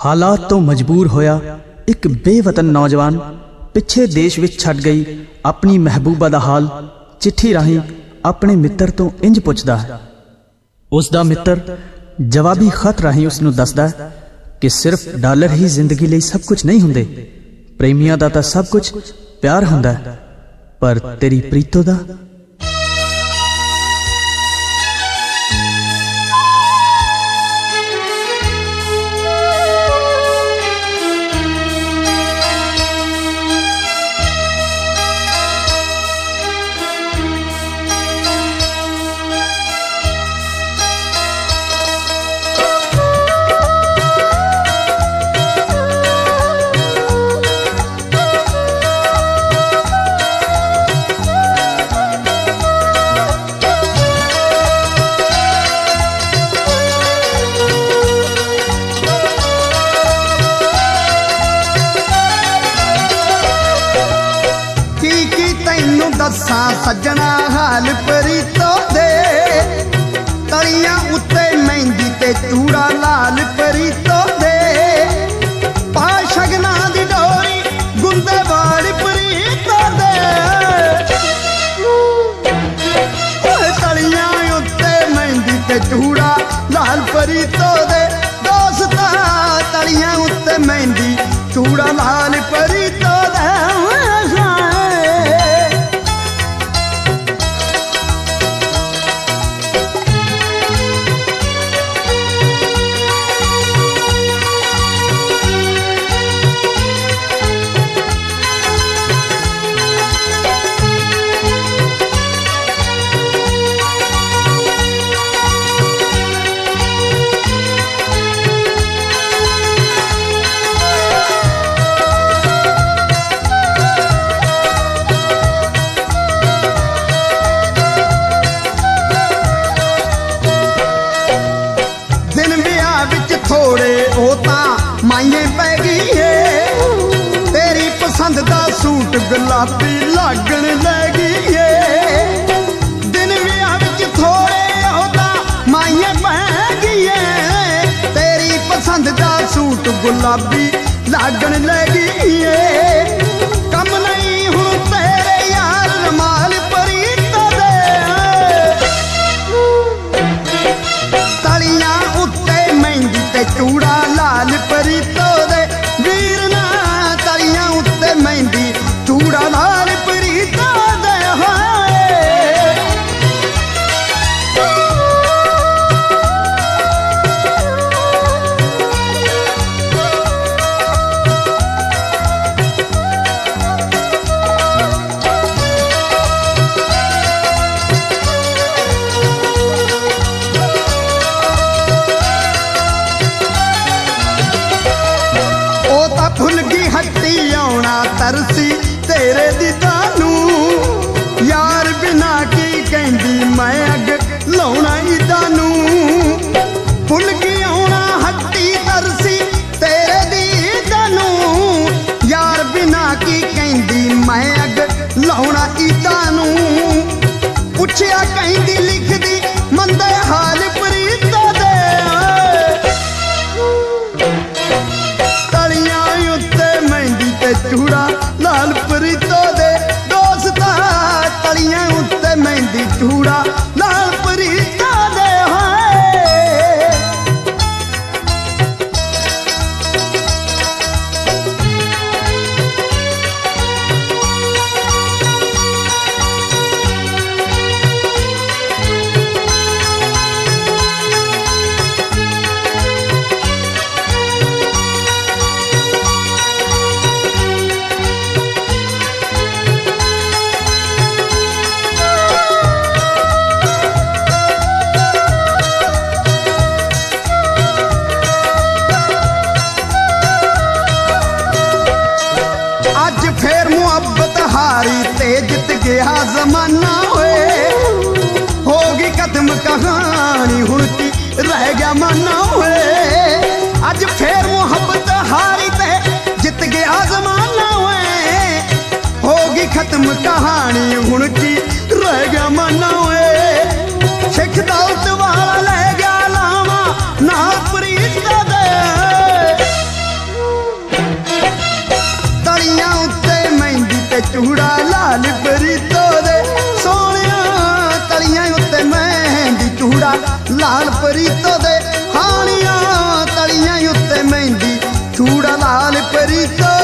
ਹਾਲਾਤ ਤੋਂ ਮਜਬੂਰ ਹੋਇਆ ਇੱਕ ਬੇਵਤਨ ਨੌਜਵਾਨ ਪਿੱਛੇ ਦੇਸ਼ ਵਿੱਚ ਛੱਡ ਗਈ ਆਪਣੀ ਮਹਿਬੂਬਾ ਦਾ ਹਾਲ ਚਿੱਠੀ ਰਾਹੀਂ ਆਪਣੇ ਮਿੱਤਰ ਤੋਂ ਇੰਜ ਪੁੱਛਦਾ ਹੈ। ਉਸ ਦਾ ਮਿੱਤਰ ਜਵਾਬੀ ਖਤ ਰਾਹੀਂ ਉਸ ਨੂੰ ਦੱਸਦਾ ਹੈ ਕਿ ਸਿਰਫ ਡਾਲਰ ਹੀ ਜ਼ਿੰਦਗੀ ਲਈ ਸਭ ਕੁਝ ਨਹੀਂ ਹੁੰਦੇ। ਪ੍ਰੇਮੀਆਂ ਦਾ ਤਾਂ ਸਭ ਕੁਝ ਪਿਆਰ ਹੁੰਦਾ ਹੈ, ਪਰ ਤੇਰੀ ਪ੍ਰੀਤੋ ਦਾ ਦੱਸਾਂ ਸੱਜਣਾ ਹਾਲ ਪ੍ਰੀਤੋ ਦੇ, ਤਲੀਆਂ ਉੱਤੇ ਮਹਿੰਦੀ ਤੇ ਚੂੜਾ ਲਾਲ ਪ੍ਰੀਤੋ ਦੇ, ਪਾ ਸ਼ਗਨਾਂ ਦੀ ਡੋਰੀ ਗੁੰਦੇ ਵਾਲ ਪ੍ਰੀਤੋ ਦੇ, ਤਲੀਆਂ ਉੱਤੇ ਮਹਿੰਦੀ ਤੇ ਚੂੜਾ ਲਾਲ ਪ੍ਰੀਤੋ ਦੇ, ਦੋਸਤਾ ਤਲੀਆਂ ਉੱਤੇ ਮਹਿੰਦੀ ਚੂੜਾ ਲਾਲ ਪ੍ਰੀਤੋ ਦੇ। ਥੋੜੇ ਉਹ ਤਾਂ ਮਾਈਏ ਪੈ ਗਈ ਏ, ਤੇਰੀ ਪਸੰਦ ਦਾ ਸੂਟ ਗੁਲਾਬੀ ਲੱਗਣ ਲੈ ਗਈ ਏ, ਦਿਨ ਵਿਆਹ ਵਿੱਚ ਥੋੜੇ ਉਹ ਤਾਂ ਮਾਈਏ ਪੈ ਗਈ ਏ, ਤੇਰੀ ਪਸੰਦ ਦਾ ਸੂਟ ਗੁਲਾਬੀ ਲੱਗਣ ਲੈ ਗਈ ਏ, ਕੰਮ ਨਹੀਂ ਹੁਣ ਤੇਰੇ ਯਾਰ ਰਮਾਲ ਪ੍ਰੀਤੋ ਦੇ, ਤਲੀਆਂ ਉੱਤੇ ਮਹਿੰਦੀ ਤੇ ਚੂੜਾ ਲਾਲ ਪ੍ਰੀਤੋ ਦੇ, ਵੀਰ ਨਾ ਤਲੀਆਂ ਉੱਤੇ ਮਹਿੰਦੀ ਚੂੜਾ ਲਾਲ ਪ੍ਰੀਤੋ ਦੇ ਹੋਏ। ਭੁੱਲ ਗਈ ਹੱਟੀ ਆਉਣਾ ਤਰਸੀ ਤੇਰੇ ਦੀਦਾਂ ਨੂੰ, ਯਾਰ ਬਿਨਾ ਕੀ ਕਹਿੰਦੀ ਮੈਂ ਅੱਗ ਲਾਉਣਾ ਈਦਾਂ ਨੂੰ, ਭੁੱਲ ਗਈ ਆਉਣਾ ਹੱਟੀ ਤਰਸੀ ਤੇਰੇ ਦੀਦਾਂ ਨੂੰ, ਯਾਰ ਬਿਨਾ ਕੀ ਕਹਿੰਦੀ ਮੈਂ ਅੱਗ ਲਾਉਣਾ ਈਦਾਂ ਨੂੰ, ਪੁੱਛਿਆ ਕਹਿੰਦੀ ਲਿਖਦੀ ਮੰਦੇ ਹਾਲ ਪ੍ਰੀਤੋ ਦੇ, ਚੂੜਾ ਲਾਲ ਪ੍ਰੀਤੋ ਦੇ, ਦੋਸਤਾ ਤਲੀਆਂ ਉੱਤੇ ਮਹਿੰਦੀ ਚੂੜਾ ਲਾਲ ਪ੍ਰੀਤੋ ਦੇ ਹੋਏ। ਹਾਰੀ ਤੇ ਜਿੱਤ ਗਿਆ ਜ਼ਮਾਨਾ ਹੋਏ, ਹੋ ਗਈ ਖਤਮ ਕਹਾਣੀ ਹੁਣ ਕੀ ਰਹਿ ਗਿਆ ਮਾਨਾ ਹੋਏ, ਅੱਜ ਫੇਰ ਮੁਹੱਬਤ ਹਾਰੀ ਤੇ ਜਿੱਤ ਗਿਆ ਜ਼ਮਾਨਾ ਹੋਏ, ਹੋ ਗਈ ਖਤਮ ਕਹਾਣੀ ਹੁਣ ਕੀ ਰਹਿ ਗਿਆ ਮਾਨਾ ਹੋਏ, ਸਿੱਖ ਦੌਲਤ ਵਾਲਾ ਲੈ ਗਿਆ ਲਾਵਾਂ ਨਾ ਪ੍ਰੀਤੋ ਦੇ, ਲਾਲ ਪਰੀਤੋ ਦੇ ਸੋਹਣਿਆ ਤਲੀਆਂ ਉੱਤੇ ਮਹਿੰਦੀ ਚੂੜਾ ਲਾਲ ਪਰੀਤੋ ਦੇ ਹਾਣੀਆਂ ਤਲੀਆਂ ਉੱਤੇ ਮਹਿੰਦੀ ਚੂੜਾ ਲਾਲ ਪਰੀਤੋ